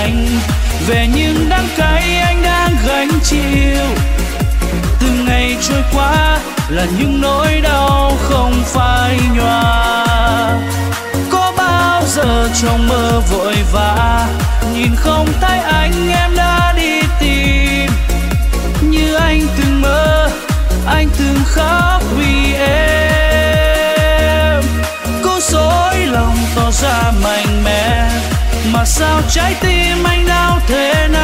anh về những đắng cay anh đang gánh chịu. Từng ngày trôi qua là những nỗi đau không phai nhòa. Có bao giờ trong mơ vội vã nhìn không thấy anh em đã đi tìm, như anh từng mơ anh từng khóc vì em. Cố dối lòng tỏ ra mạnh mẽ mà sao trái tim anh đau thế nào.